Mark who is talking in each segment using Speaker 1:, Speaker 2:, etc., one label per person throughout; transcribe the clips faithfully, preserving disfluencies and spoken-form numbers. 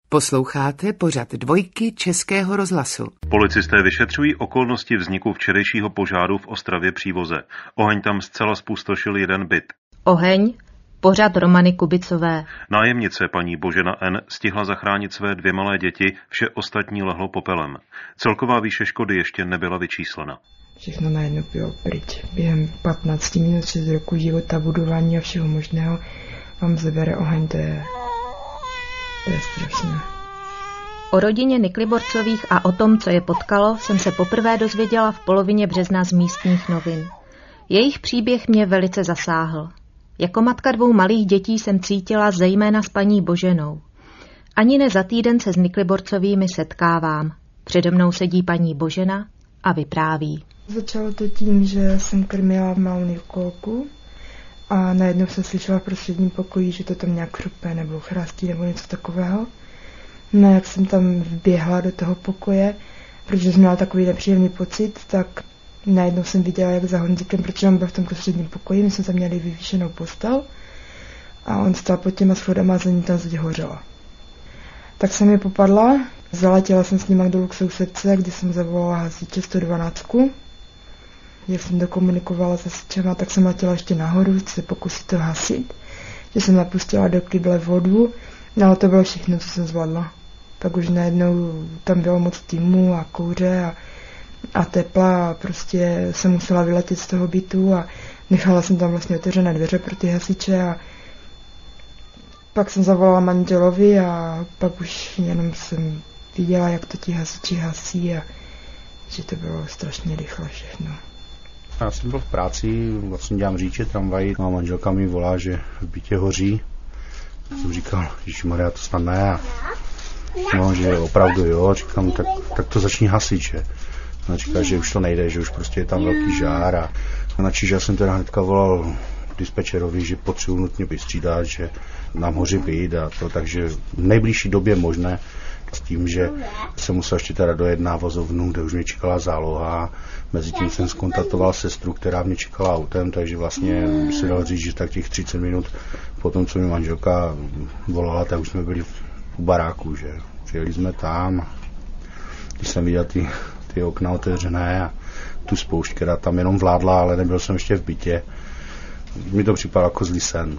Speaker 1: Posloucháte pořad Dvojky Českého rozhlasu.
Speaker 2: Policisté vyšetřují okolnosti vzniku včerejšího požáru v Ostravě Přívoze. Oheň tam zcela zpustošil jeden byt.
Speaker 3: Oheň, pořad Romany Kubicové.
Speaker 2: Nájemnice paní Božena N. stihla zachránit své dvě malé děti, vše ostatní lehlo popelem. Celková výše škody ještě nebyla vyčíslena.
Speaker 4: Všechno najednou bylo pryč. Během patnácti minut šest roku života, budování a všeho možného vám zabere oheň, to je, to je strašné.
Speaker 3: O rodině Nikliborcových a o tom, co je potkalo, jsem se poprvé dozvěděla v polovině března z místních novin. Jejich příběh mě velice zasáhl. Jako matka dvou malých dětí jsem cítila zejména s paní Boženou. Ani ne za týden se s Nikliborcovými setkávám. Přede mnou sedí paní Božena a vypráví.
Speaker 4: Začalo to tím, že jsem krmila malou Nikolku a najednou jsem slyšela v prostředním pokoji, že to tam nějak chrupe nebo chrastí nebo něco takového. No jak jsem tam vběhla do toho pokoje, protože jsem měla takový nepříjemný pocit, tak najednou jsem viděla, jak za Honzíkem, protože on byl v tom prostředním pokoji, my jsme tam měli vyvýšenou postel a on stál pod těma schodama a za ní tam zeď hořela. Tak jsem je popadla, zaletěla jsem s nima dolů k sousedce, kdy jsem zavolala hasiče sto dvanáct. Jak jsem dokomunikovala s hasičema, tak jsem letěla ještě nahoru, se pokusit to hasit, že jsem napustila do kyble vodu, no ale to bylo všechno, co jsem zvládla. Pak už najednou tam bylo moc týmu a kouře a, a tepla a prostě jsem musela vyletět z toho bytu a nechala jsem tam vlastně otevřené dveře pro ty hasiče a pak jsem zavolala manželovi a pak už jenom jsem viděla, jak to ti hasiči hasí a že to bylo strašně rychle všechno.
Speaker 5: Já jsem byl v práci, vlastně dělám řidiče tramvají, a manželka mi volá, že v bytě hoří. Já jsem říkal, ježišmarja, to snad ne. No, že opravdu jo, říkám, tak, tak to začni hasit, že. A říká, že už to nejde, že už prostě je tam velký žár a načíž já jsem teda hnedka volal dispečerovi, že potřebuji nutně vystřídat, že nám hoří byt a to, takže v nejbližší době možné s tím, že jsem musel ještě teda dojet na vozovnu, kde už mě čekala záloha. Mezitím jsem skontaktoval sestru, která mě čekala autem, takže vlastně by se dalo říct, že tak těch třicet minut po tom, co mi manželka volala, tak už jsme byli u baráku, že přijeli jsme tam. Když jsem viděl ty, ty okna otevřené a tu spoušť, která tam jenom vládla, ale nebyl jsem ještě v bytě, mi to připadalo jako zlý sen.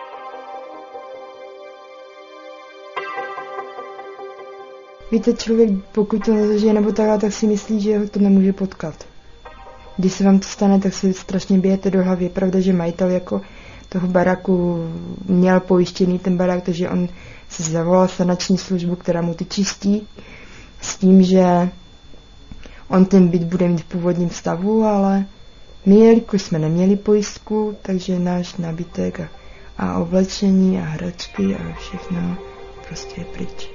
Speaker 4: Víte, člověk, pokud to nezažije nebo takhle, tak si myslí, že ho to nemůže potkat. Když se vám to stane, tak si strašně bijete do hlavy. Je pravda, že majitel jako toho baráku měl pojištěný ten barák, takže on si zavolal sanační službu, která mu ty čistí, s tím, že on ten byt bude mít v původním stavu, ale my, jelikož jsme neměli pojistku, takže náš nábytek a, a oblečení a hračky a všechno prostě je pryč.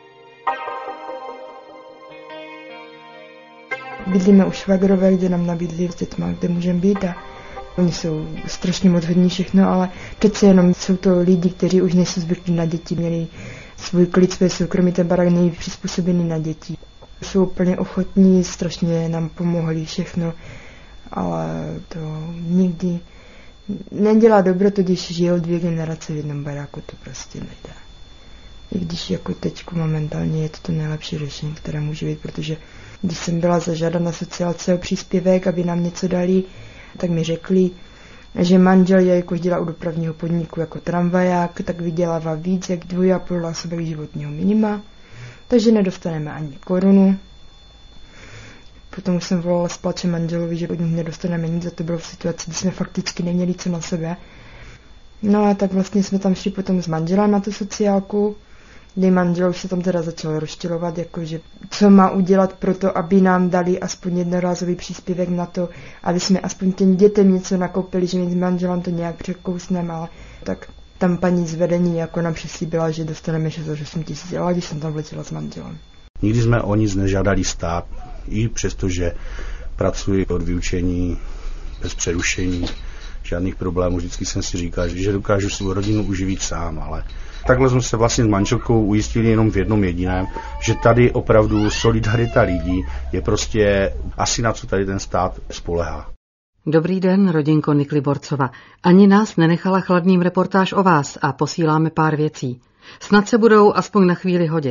Speaker 4: Bydlíme u švagrové, kde nám nabídli s dětma, kde můžeme být a oni jsou strašně moc hodní všechno, ale přece jenom jsou to lidi, kteří už nejsou zvyklí na děti, měli svůj klid, své soukromí, ten barák není přizpůsobený na děti. Jsou úplně ochotní, strašně nám pomohli všechno, ale to nikdy nedělá dobro to, když žijou dvě generace v jednom baráku, to prostě nejde. I když jako teďku momentálně je to to nejlepší řešení, které může být, protože když jsem byla zažádána sociálce o příspěvek, aby nám něco dali, tak mi řekli, že manžel, jakož dělá u dopravního podniku jako tramvaják, tak vydělává víc jak dvoj a půl násobek životního minima, takže nedostaneme ani korunu. Potom už jsem volala s plačem manželovi, že od nich nedostaneme nic, a to bylo v situaci, kdy jsme fakticky neměli co na sebe. No a tak vlastně jsme tam šli potom s manželem na tu sociálku, kdy manžel už se tam teda začal rozčilovat, jakože co má udělat pro to, aby nám dali aspoň jednorázový příspěvek na to, aby jsme aspoň těm dětem něco nakoupili, že my s manželem to nějak překousneme, ale tak tam paní z vedení jako nám přislíbila, že dostaneme šest až osm tisíc, ale když jsem tam vletěla s manželem.
Speaker 5: Nikdy jsme o nic nežádali stát, i přesto, že pracuji od vyučení bez přerušení, žádných problémů, vždycky jsem si říkal, že dokážu svou rodinu uživit sám, ale takhle jsme se vlastně s manželkou ujistili jenom v jednom jediném, že tady opravdu solidarita lidí je prostě asi na co tady ten stát spolehá.
Speaker 6: Dobrý den, rodinko Nikliborcova. Ani nás nenechala chladným reportáž o vás a posíláme pár věcí. Snad se budou aspoň na chvíli hodit.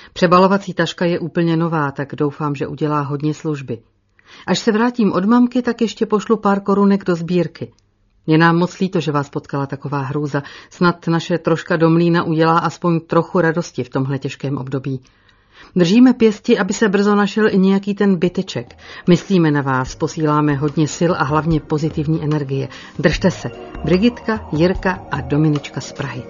Speaker 6: Přebalovací taška je úplně nová, tak doufám, že udělá hodně služby. Až se vrátím od mamky, tak ještě pošlu pár korunek do sbírky. Je nám moc líto, že vás potkala taková hrůza. Snad naše troška do mlýna udělá aspoň trochu radosti v tomhle těžkém období. Držíme pěsti, aby se brzo našel i nějaký ten byteček. Myslíme na vás, posíláme hodně sil a hlavně pozitivní energie. Držte se. Brigitka, Jirka a Dominička z Prahy.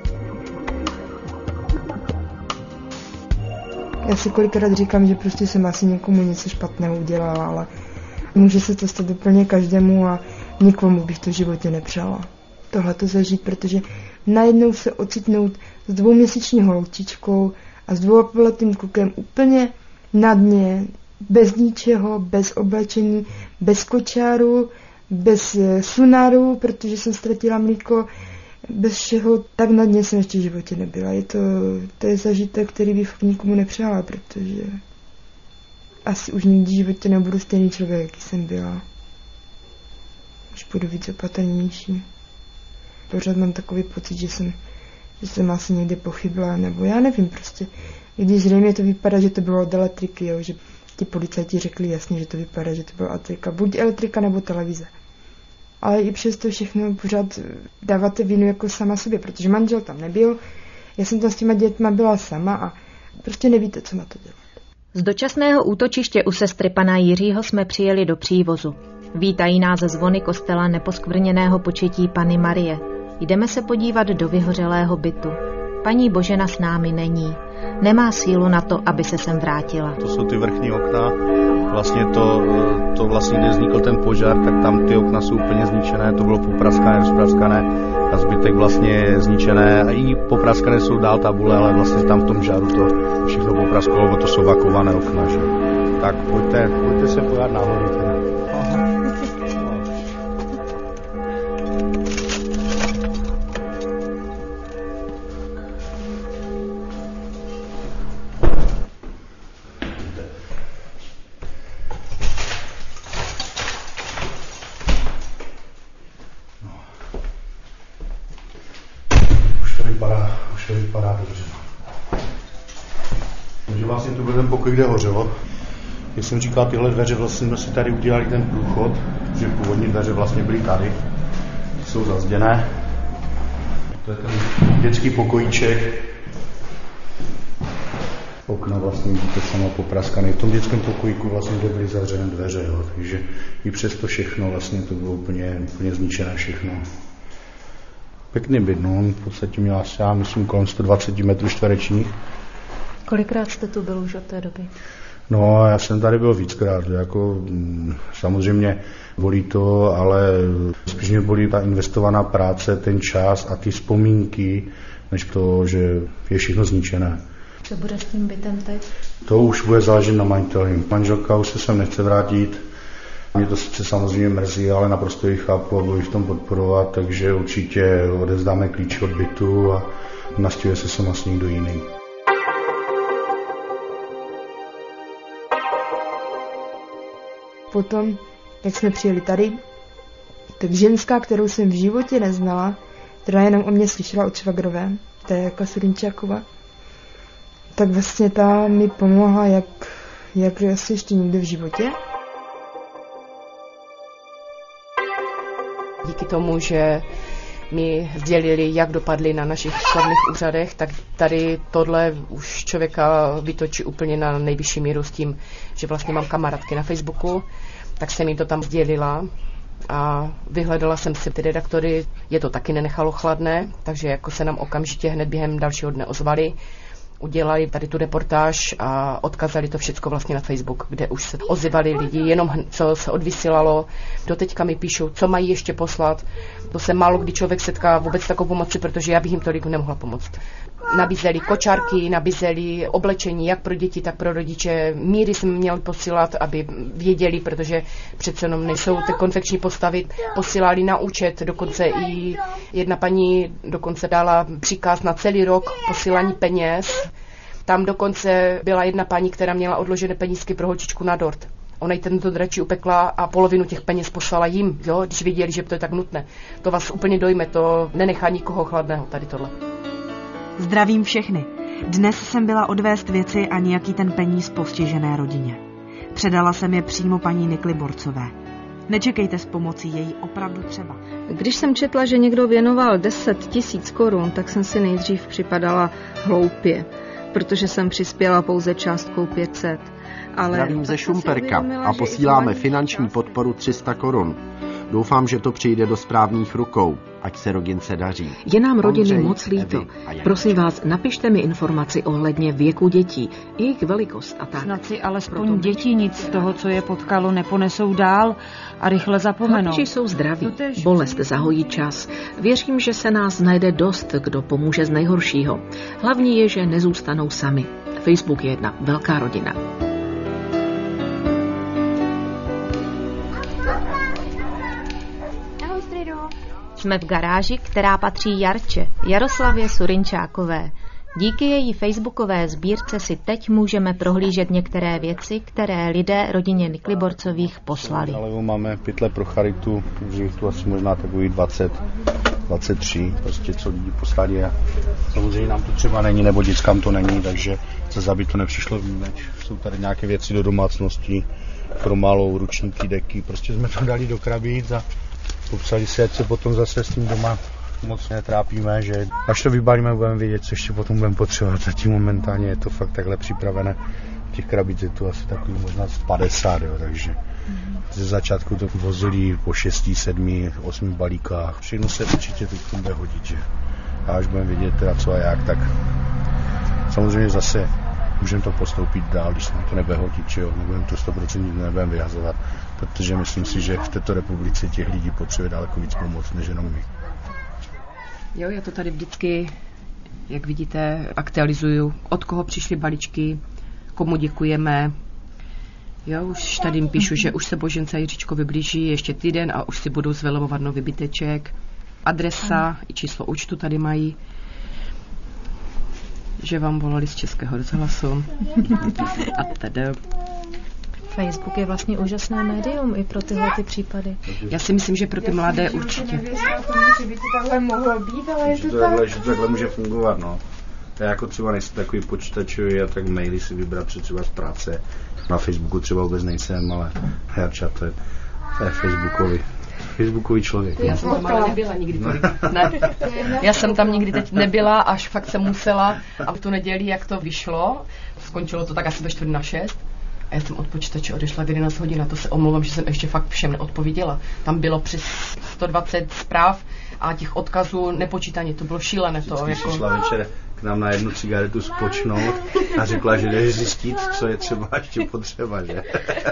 Speaker 4: Já si kolikrát říkám, že prostě jsem asi někomu něco špatného udělala, ale může se to stát úplně každému a nikomu bych to v životě nepřála. Tohle to zažít, protože najednou se ocitnout s dvouměsíční holčičkou a s dvouletým klukem úplně na dně, bez ničeho, bez oblečení, bez kočáru, bez sunáru, protože jsem ztratila mlíko, bez všeho, tak na dně jsem ještě v životě nebyla. Je to, to je zažitek, který bych nikomu nepřála, protože asi už nikdy v životě nebudu stejný člověk, jaký jsem byla. Už budu víc opatrnější. Pořád mám takový pocit, že jsem, že jsem asi někde pochybila, nebo já nevím prostě. I když zřejmě to vypadá, že to bylo od elektriky, jo, že ti policajti řekli jasně, že to vypadá, že to byla elektrika. Buď elektrika, nebo televize. Ale i přesto všechno pořád dáváte vinu jako sama sobě, protože manžel tam nebyl, já jsem tam s těma dětma byla sama a prostě nevíte, co na to dělat.
Speaker 3: Z dočasného útočiště u sestry pana Jiřího jsme přijeli do přívozu. Vítají nás zvony kostela Neposkvrněného početí Panny Marie. Jdeme se podívat do vyhořelého bytu. Paní Božena s námi není. Nemá sílu na to, aby se sem vrátila.
Speaker 5: To jsou ty vrchní okna. Vlastně to, to vlastně, kde vznikl ten požár, tak tam ty okna jsou úplně zničené. To bylo popraskané, rozpraskané a zbytek vlastně je zničené. A i popraskané jsou dál tabule, ale vlastně tam v tom žáru to všechno popraskalo, bo to jsou vakované okna. Že? Tak pojďte, pojďte se podívat nahoru. Teda. Vypadá, už to vypadá dobře. Takže vlastně to byl ten pokoj, kde hořelo. Jak jsem říkal, tyhle dveře vlastně jsme si tady udělali ten průchod, protože původní dveře vlastně byly tady. Jsou zazděné. To je ten dětský pokojíček. Okna vlastně vidíte sama popraskané. V tom dětském pokojíku vlastně kde byly zavřené dveře, jo. Takže i přes to všechno vlastně to bylo úplně, úplně zničené všechno. Pěkný byt, no, v podstatě měl asi, já myslím, kolem sto dvacet metrů čtverečních.
Speaker 3: Kolikrát jste tu byl už od té doby?
Speaker 5: No, já jsem tady byl víckrát, jako samozřejmě bolí to, ale spíš mě bolí ta investovaná práce, ten čas a ty vzpomínky, než to, že je všechno zničené.
Speaker 3: Co bude s tím bytem teď?
Speaker 5: To už bude záležet na majiteli. Manželka už se sem nechce vrátit. Mě to sice samozřejmě mrzí, ale naprosto ji chápu a budu ji v tom podporovat, takže určitě odevzdáme klíč od bytu a nastěhuje se sem asi někdo jiný.
Speaker 4: Potom, jak jsme přijeli tady, tak ženská, kterou jsem v životě neznala, která jenom o mě slyšela od švagrové, to je jako Surinčákova, tak vlastně ta mi pomohla, jak, jak asi ještě nikdy v životě.
Speaker 7: Díky tomu, že mi sdělili, jak dopadli na našich slavných úřadech, tak tady tohle už člověka vytočí úplně na nejvyšší míru s tím, že vlastně mám kamarádky na Facebooku, tak jsem jim to tam sdělila a vyhledala jsem si ty redaktory, je to taky nenechalo chladné, takže jako se nám okamžitě hned během dalšího dne ozvali, udělali tady tu reportáž a odkazali to všechno vlastně na Facebook, kde už se ozývali lidi, jenom co se odvysílalo. Doteďka mi píšou, co mají ještě poslat. To se málo kdy člověk setká vůbec takovou pomoci, protože já bych jim tolik nemohla pomoct. Nabízeli kočárky, nabízeli oblečení, jak pro děti, tak pro rodiče. Míry jsme měli posílat, aby věděli, protože přece jenom nejsou ty konfekční postavy. Posílali na účet, dokonce i jedna paní dokonce dala příkaz na celý rok posílání peněz. Tam dokonce byla jedna paní, která měla odložené penízky pro holčičku na dort. Ona jí tento dračí upekla a polovinu těch peněz poslala jim, jo, když viděli, že to je tak nutné. To vás úplně dojme, to nenechá nikoho chladného tady tohle.
Speaker 8: Zdravím všechny. Dnes jsem byla odvést věci a nějaký ten peníz postižené rodině. Předala jsem je přímo paní Nikliborcové. Nečekejte s pomocí, její opravdu třeba.
Speaker 3: Když jsem četla, že někdo věnoval deset tisíc korun, tak jsem si nejdřív připadala hloupě, protože jsem přispěla pouze částkou pět set. Ale
Speaker 9: zdravím ze Šumperka a posíláme finanční podporu tři sta korun. Doufám, že to přijde do správných rukou, ať se rodince daří.
Speaker 10: Je nám rodiny moc líto. Prosím vás, napište mi informaci ohledně věku dětí, jejich velikost a tak.
Speaker 11: Snad si alespoň děti nic z toho, co je potkalo, neponesou dál a rychle zapomenou.
Speaker 10: Hlavně, jsou zdraví, bolest zahojí čas. Věřím, že se nás najde dost, kdo pomůže z nejhoršího. Hlavní je, že nezůstanou sami. Facebook je jedna velká rodina.
Speaker 3: Jsme v garáži, která patří Jarče, Jaroslavě Surinčákové. Díky její facebookové sbírce si teď můžeme prohlížet některé věci, které lidé rodině Nikliborcových poslali.
Speaker 5: Ale máme pytle pro charitu, že tu asi možná takový dvacet, dvacet tři, prostě co lidi poslali. A samozřejmě nám to třeba není, nebo dětskám to není, takže za zabít to nepřišlo výjimeč. Jsou tady nějaké věci do domácnosti, pro malou, ručníky, deky, prostě jsme to dali do krabic a popsali si, ať se potom zase s tím doma moc netrápíme, že až to vybalíme, budeme vědět, co ještě potom budeme potřebovat. Zatím momentálně je to fakt takhle připravené. V těch krabic je to asi takový možná padesát, jo, takže ze začátku to vozili po šesti, sedmi, osmi balíkách. Všechno se určitě teď bude hodit, že? A až budeme vědět teda co a jak, tak samozřejmě zase můžeme to postoupit dál, když se nám to nebude hodit, že jo, nebudeme to sto procent nebudeme vyhazovat, protože myslím si, že v této republice těch lidí potřebuje daleko víc pomoc, než jenom my.
Speaker 7: Jo, já to tady vždycky, jak vidíte, aktualizuju, od koho přišly balíčky, komu děkujeme. Jo, už tady jim píšu, že už se Božence Jiříčkovi blíží ještě týden a už si budou zvelebovat nový byteček. Adresa i číslo účtu tady mají. Že vám volali z Českého rozhlasu. A tedy.
Speaker 3: Facebook je vlastně úžasné médium i pro tyhle ty případy.
Speaker 7: Já si myslím, že pro ty mladé určitě.
Speaker 4: Že by to takhle mohlo být, ale je to
Speaker 5: takhle, že to takhle může fungovat, no. Já jako třeba nejsem takový počítačový a tak maily si vybrat třeba z práce. Na Facebooku třeba vůbec nejsem, ale Jarča to je, to je Facebookový. Facebookový člověk.
Speaker 7: Já jsem tam ale nebyla nikdy tolik. Ne. Já jsem tam nikdy teď nebyla, až fakt jsem musela. A v tu neděli, jak to vyšlo, skončilo to tak asi ve čtvrt na šest. A já jsem od počítače odešla v jedenáct hodin a to se omlouvám, že jsem ještě fakt všem neodpověděla. Tam bylo přes sto dvacet zpráv a těch odkazů nepočítaně, to bylo šílené. To,
Speaker 5: jako... přišla večer k nám na jednu cigaretu spočnout a řekla, že jdeš zjistit, co je třeba ještě potřeba, že?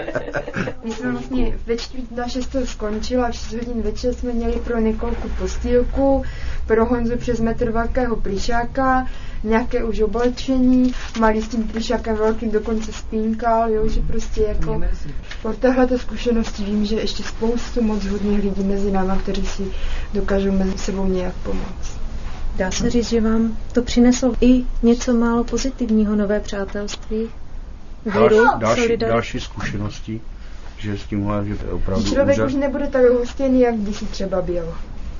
Speaker 4: My jsme vlastně ve čtvrt na šest skončila a v šest hodin večer jsme měli pro Nikolku postýlku, pro Honzu přes metr velkého plišáka, nějaké už oblečení, malý s tím plišákem velkým dokonce spínkal, jo, že prostě jako po téhleto zkušenosti vím, že ještě spoustu moc hodných lidí mezi náma, kteří si dokážou mezi sebou nějak pomoct.
Speaker 3: Dá se říct, že vám to přineslo i něco málo pozitivního, nové přátelství, víru,
Speaker 5: další,
Speaker 3: solidaritu?
Speaker 5: Další zkušenosti, že s tímhle, že to je opravdu
Speaker 4: člověk
Speaker 5: úžas...
Speaker 4: už nebude tak lhostejný, jak kdysi třeba byl.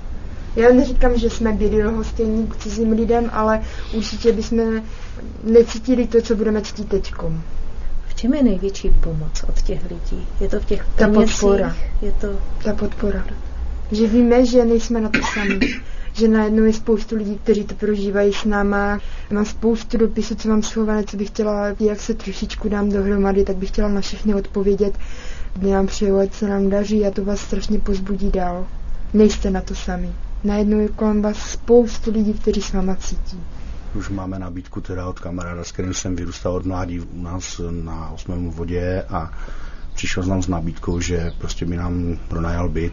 Speaker 4: Já neříkám, že jsme byli lhostejní k cizím lidem, ale určitě bychom necítili to, co budeme cítit teďkom.
Speaker 3: V čem je největší pomoc od těch lidí? Je to v těch
Speaker 4: penězích? Ta podpora.
Speaker 3: Je to...
Speaker 4: Ta podpora. Že víme, že nejsme na to sami. Že najednou je spoustu lidí, kteří to prožívají s náma. Mám spoustu dopisů, co mám schované, co bych chtěla, jak se trošičku dám dohromady, tak bych chtěla na všechny odpovědět. Dny nám přeju, ať se nám daří a to vás strašně pozbudí dál. Nejste na to sami. Najednou je kolem vás spoustu lidí, kteří s váma cítí.
Speaker 5: Už máme nabídku teda od kamaráda, s kterým jsem vyrůstal od mládí u nás na osmém vodě a přišel s nám s nabídkou, že prostě by nám pronajal byt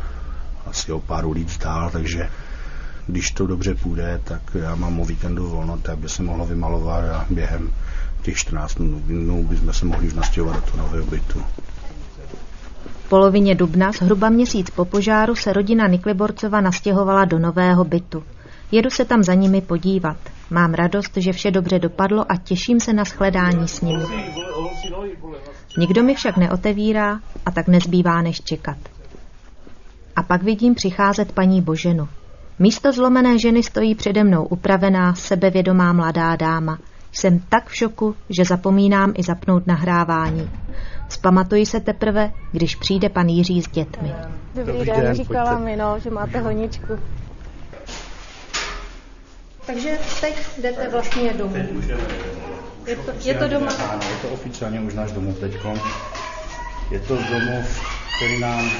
Speaker 5: asi o pár ulic dál, takže když to dobře půjde, tak já mám o víkendu volno, tak by se mohlo vymalovat a během těch čtrnáct dnů bychom se mohli nastěhovat do toho nového bytu.
Speaker 3: V polovině dubna, zhruba měsíc po požáru, se rodina Nikliborcova nastěhovala do nového bytu. Jedu se tam za nimi podívat. Mám radost, že vše dobře dopadlo a těším se na shledání s nimi. Nikdo mi však neotevírá a tak nezbývá než čekat. A pak vidím přicházet paní Boženu. Místo zlomené ženy stojí přede mnou upravená, sebevědomá mladá dáma. Jsem tak v šoku, že zapomínám i zapnout nahrávání. Vzpamatuji se teprve, když přijde pan Jiří s dětmi.
Speaker 12: Dobrý, Dobrý den, den, říkala mi, no, že máte honičku.
Speaker 3: Takže teď jdete vlastně domů. Je to, je to doma?
Speaker 5: Ano, je to oficiálně už náš domov teďko. Je to domov, který nám...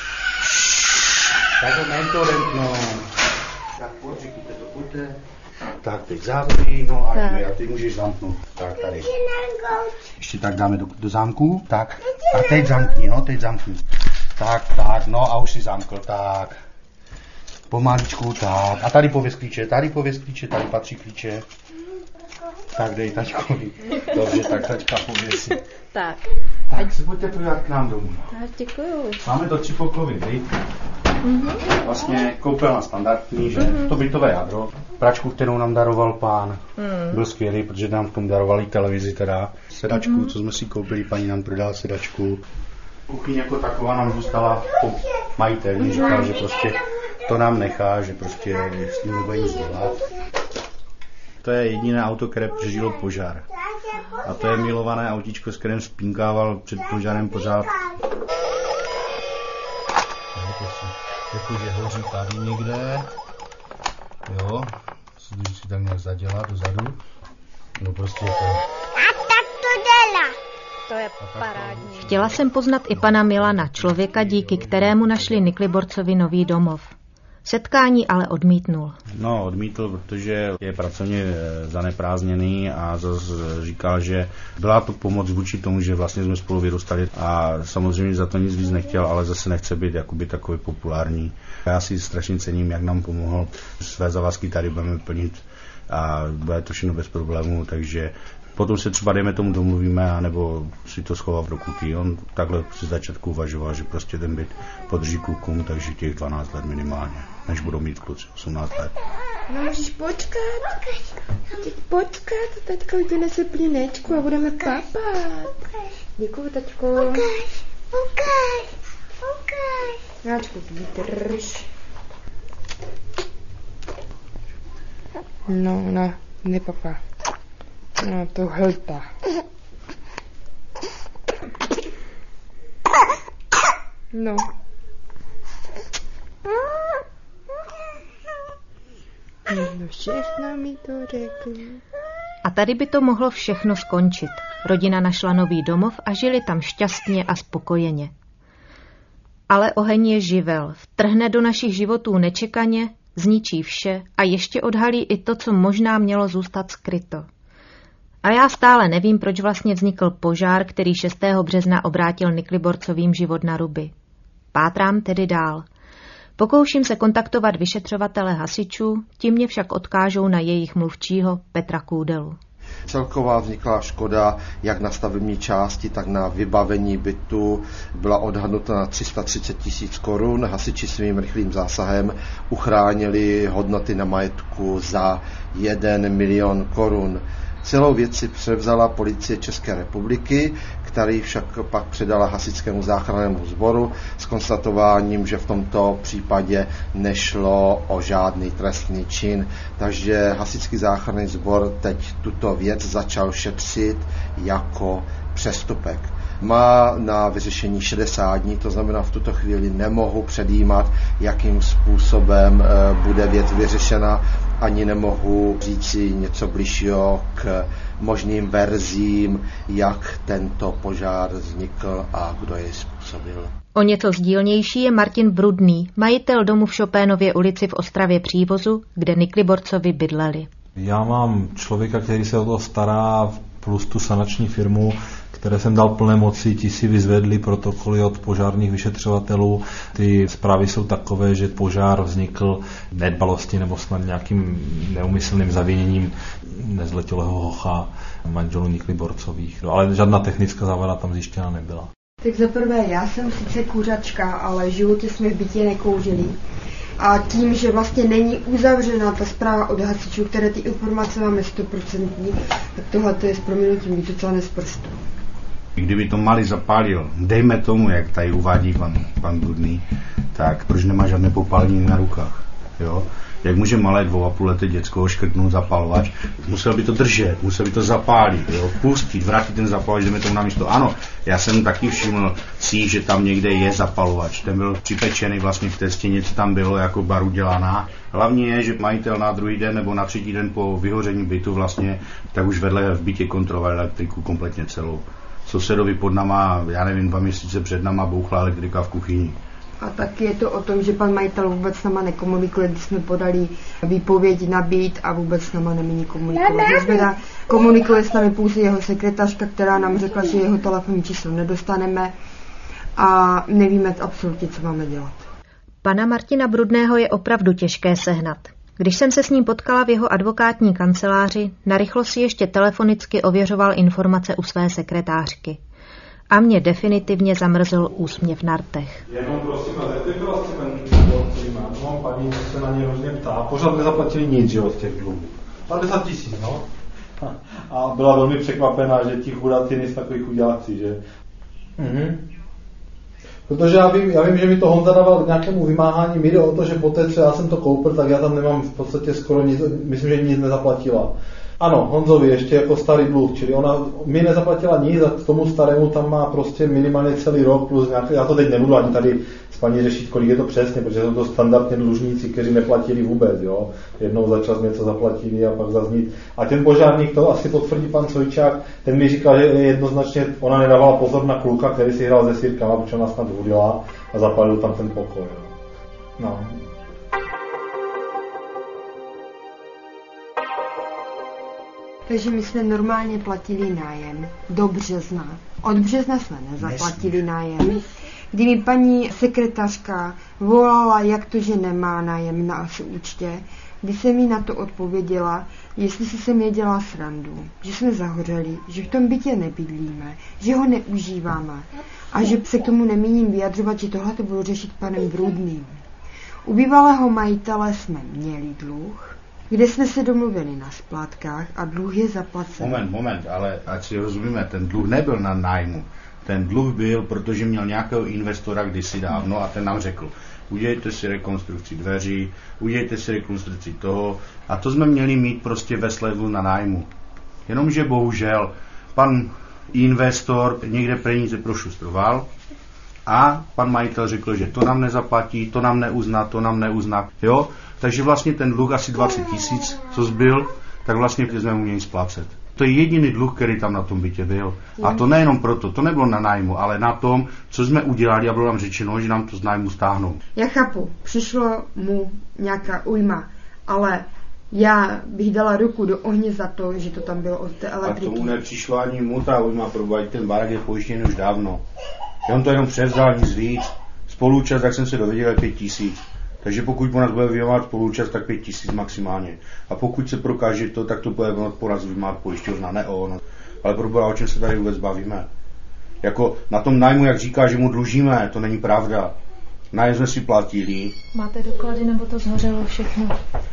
Speaker 5: Tak ne to no. Tak pojď, říkejte to, pojďte. Tak teď zavří, no a, a ty můžeš zamknout. Tak tady. Ještě tak dáme do, do zámku. Tak. A teď zamkni, no, teď zamkni. Tak, tak, no a už si zamkl, tak. Pomaličku, tak. A tady pověz klíče, tady pověz klíče, tady patří klíče. Tak dej taťkovi. Dobře, tak taťka pověsí.
Speaker 12: Tak.
Speaker 5: Tak se pojďte podívat k nám domů.
Speaker 12: Tak, děkuju.
Speaker 5: Máme to třipoklový byt. Mm-hmm. Vlastně koupelna standardní, že mm-hmm. to bytové jádro. Pračku, kterou nám daroval pán, mm. byl skvělý, protože nám v tom darovali televizi teda. Sedačku, mm-hmm. co jsme si koupili, paní nám prodala sedačku. Kuchyň jako taková nám zůstala po majitelní, mm-hmm. říkal, že prostě to nám nechá, že prostě s tím nebude nic dělat. To je jediné auto, které přežilo požár. A to je milované autíčko, s kterým spínkával před požárem pořád. Jakože hoří tady někde. Jo, se to vždycky tak nějak zadělá dozadu. No prostě to...
Speaker 3: A tak to dělá. To je parádní. Chtěla jsem poznat i pana Milana, člověka, díky kterému našli Nikliborcovi nový domov. Setkání ale odmítnul.
Speaker 5: No, odmítl, protože je pracovně zaneprázdněný a zase říkal, že byla to pomoc vůči tomu, že vlastně jsme spolu vyrůstali a samozřejmě za to nic víc nechtěl, ale zase nechce být jakoby takový populární. Já si strašně cením, jak nám pomohl. Své závazky tady budeme plnit a bude to všechno bez problémů, takže potom se třeba dejme tomu domluvíme, anebo si to schová v rokutí. On takhle při začátku uvažoval, že prostě ten byt podrží klukům, takže těch dvanáct let minimálně, než budou mít kluci osmnáct let.
Speaker 4: No můžeš počkat. Teď počkat, taťka vynese plínečku a budeme papat. Děkuju, taťko. Ukáž, ukáž, ukáž. Náčku, vydrž. No, no, nepapá. No, to hltá. No. No, všechno mi to řekli.
Speaker 3: A tady by to mohlo všechno skončit. Rodina našla nový domov a žili tam šťastně a spokojeně. Ale oheň je živel. Vtrhne do našich životů nečekaně, zničí vše a ještě odhalí i to, co možná mělo zůstat skryto. A já stále nevím, proč vlastně vznikl požár, který šestého března obrátil Nikliborcovým život na ruby. Pátrám tedy dál. Pokouším se kontaktovat vyšetřovatele hasičů, ti mě však odkážou na jejich mluvčího Petra Kůdelu.
Speaker 9: Celková vzniklá škoda jak na stavební části, tak na vybavení bytu byla odhadnuta na tři sta třicet tisíc korun. Hasiči svým rychlým zásahem uchránili hodnoty na majetku za jeden milion korun. Celou věc si převzala policie České republiky, který však pak předala hasičskému záchrannému sboru s konstatováním, že v tomto případě nešlo o žádný trestný čin. Takže hasičský záchranný sbor teď tuto věc začal šetřit jako přestupek. Má na vyřešení šedesát dní, to znamená v tuto chvíli nemohu předjímat, jakým způsobem bude věc vyřešena, ani nemohu říci něco bližšího k možným verzím, jak tento požár vznikl a kdo jej způsobil.
Speaker 3: O něco sdílnější je Martin Brudný, majitel domu v Šopénově ulici v Ostravě Přívozu, kde Nikliborcovi bydleli.
Speaker 13: Já mám člověka, který se o to stará, plus tu sanační firmu, které jsem dal plné moci, ti si vyzvedli protokoly od požárních vyšetřovatelů. Ty zprávy jsou takové, že požár vznikl nedbalosti nebo snad nějakým neumyslným zaviněním nezletilého hocha manželů Nikliborcových. Ale žádná technická závada tam zjištěna nebyla.
Speaker 4: Tak za prvé, já jsem sice kuřačka, ale v životě jsme v bytě nekouřili. A tím, že vlastně není uzavřená ta zpráva od hasičů, které ty informace máme sto procent, tak tohle je s prominutím být docela nesprostý.
Speaker 5: Kdyby to Mali zapálil, dejme tomu, jak tady uvádí pan, pan Brudný, tak proč nemá žádné popálení na rukách, jo? Jak může malé dvou a půl leté děcko škrtnout zapalovač? Musel by to držet, musel by to zapálit, jo? Pustit, vrátit ten zapalovač, jdeme tomu na místo. Ano, já jsem taky všiml si, že tam někde je zapalovač. Ten byl připečený vlastně v té stěně, co tam bylo jako baru dělaná. Hlavně je, že majitel na druhý den nebo na třetí den po vyhoření bytu vlastně, tak už vedle v bytě kontroloval elektriku kompletně celou. Sousedovi pod náma, já nevím, dva měsíce před náma bouchla elektrika v kuchyni.
Speaker 4: A taky je to o tom, že pan majitel vůbec s náma nekomunikuje, když jsme podali výpověď na byt a vůbec s náma nemíní komunikovat. Zběda komunikuje s námi pouze jeho sekretářka, která nám řekla, že jeho telefonní číslo nedostaneme a nevíme absolutně, co máme dělat.
Speaker 3: Pana Martina Brudného je opravdu těžké sehnat. Když jsem se s ním potkala v jeho advokátní kanceláři, narychlo si ještě telefonicky ověřoval informace u své sekretářky. A mě definitivně zamrzl úsměv na rtech.
Speaker 13: Jenom prosím, a jaký byl vlastně ten důvod, který mám? No, paní se na ně hrozně ptá. Pořád nezaplatili nic, že, od těch dluhů. padesát tisíc, no. A byla velmi překvapená, že ti chudáci nejsou takový chudáci, že? Mhm. Protože já vím, já vím, že mi to Honza dával k nějakému vymáhání, mi jde o to, že poté, co já jsem to koupil, tak já tam nemám v podstatě skoro nic, myslím, že nic nezaplatila. Ano, Honzovi ještě jako starý dluh, čili ona mi nezaplatila nic a k tomu starému tam má prostě minimálně celý rok plus nějaký, já to teď nebudu ani tady s paní řešit, kolik je to přesně, protože jsou to standardně dlužníci, kteří neplatili vůbec, jo. Jednou za čas něco zaplatili a pak zase nic. A ten požárník, to asi potvrdí pan Cojčák, ten mi říkal, že jednoznačně ona nedávala pozor na kluka, který si hrál se sýrkama, protože ona snad vodila a zapalil tam ten pokoj. No.
Speaker 4: Takže my jsme normálně platili nájem do března. Od března jsme nezaplatili nájem. Kdy mi paní sekretářka volala, jak to, že nemá nájem na účtě, kdy jsem mi na to odpověděla, jestli si se mě dělá srandu, že jsme zahořeli, že v tom bytě nebydlíme, že ho neužíváme a že se k tomu nemíním vyjadřovat, že tohle to budu řešit panem Brudným. U bývalého majitele jsme měli dluh, kde jsme se domluvili na splátkách a dluh je zaplacený.
Speaker 5: Moment, moment, ale ať si rozumíme, ten dluh nebyl na nájmu. Ten dluh byl, protože měl nějakého investora kdysi dávno a ten nám řekl, udělejte si rekonstrukci dveří, udělejte si rekonstrukci toho a to jsme měli mít prostě ve slevu na nájmu. Jenomže bohužel pan investor někde peníze prošustroval a pan majitel řekl, že to nám nezaplatí, to nám neuzná, to nám neuzná, jo? Takže vlastně ten dluh asi dvacet tisíc, co zbyl, tak vlastně jsme mu měli splácet. To je jediný dluh, který tam na tom bytě byl. A to nejenom proto, to nebylo na nájmu, ale na tom, co jsme udělali a bylo nám řečeno, že nám to z nájmu stáhnou.
Speaker 4: Já chápu, přišlo mu nějaká ujma, ale já bych dala ruku do ohně za to, že to tam bylo od té elektriky.
Speaker 5: A tomu nepřišlo ani mu ta ujma, protože ten barák je pojištěný už dávno. On to jenom převzal, nic víc. Spoluúčast, jak jsem se dověděl, je pět tisíc. Takže pokud po nás bude vymáhat spoluúčast, tak pět tisíc maximálně. A pokud se prokáže to, tak to bude po nás vymáhat pojišťovna, ne on. Ale proboha, o čem se tady vůbec bavíme? Jako na tom nájmu, jak říká, že mu dlužíme, to není pravda. Nájem jsme si platili.
Speaker 3: Máte doklady, nebo to zhořelo všechno?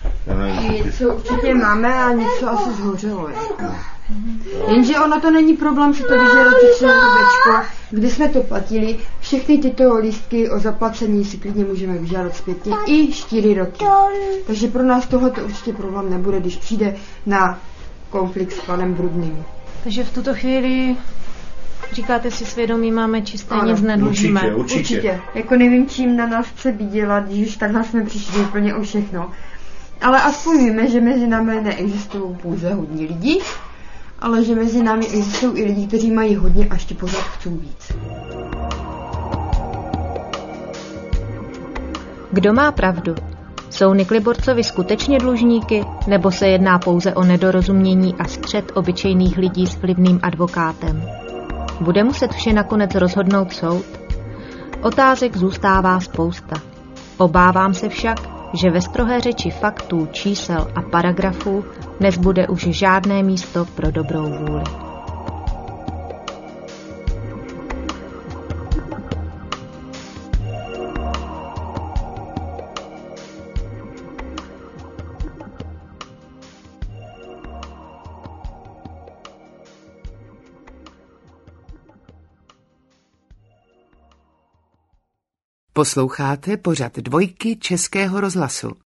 Speaker 4: Něco určitě máme a něco asi zhořelo. Jako. Jenže ono to není problém si to vyžádat před bečko, kdy jsme to platili. Všechny tyto lístky o zaplacení si klidně můžeme vyžádat zpětně i čtyři roky. Takže pro nás tohle to určitě problém nebude, když přijde na konflikt s panem Brudným.
Speaker 3: Takže v tuto chvíli říkáte si svědomí, máme čisté, ano, nic nedlužíme.
Speaker 5: Určitě, určitě.
Speaker 4: určitě. Jako nevím, čím na nás chce vydělat, když už takhle jsme přišli úplně o všechno. Ale aspoň víme, že mezi námi neexistují pouze hodní lidi, ale že mezi námi existují i lidi, kteří mají hodně a ještě pořád chcou víc.
Speaker 3: Kdo má pravdu? Jsou Nikliborcovi skutečně dlužníky, nebo se jedná pouze o nedorozumění a střet obyčejných lidí s vlivným advokátem? Bude muset vše nakonec rozhodnout soud? Otázek zůstává spousta. Obávám se však, že ve strohé řeči faktů, čísel a paragrafů nezbude už žádné místo pro dobrou vůli.
Speaker 1: Posloucháte pořad Dvojky Českého rozhlasu.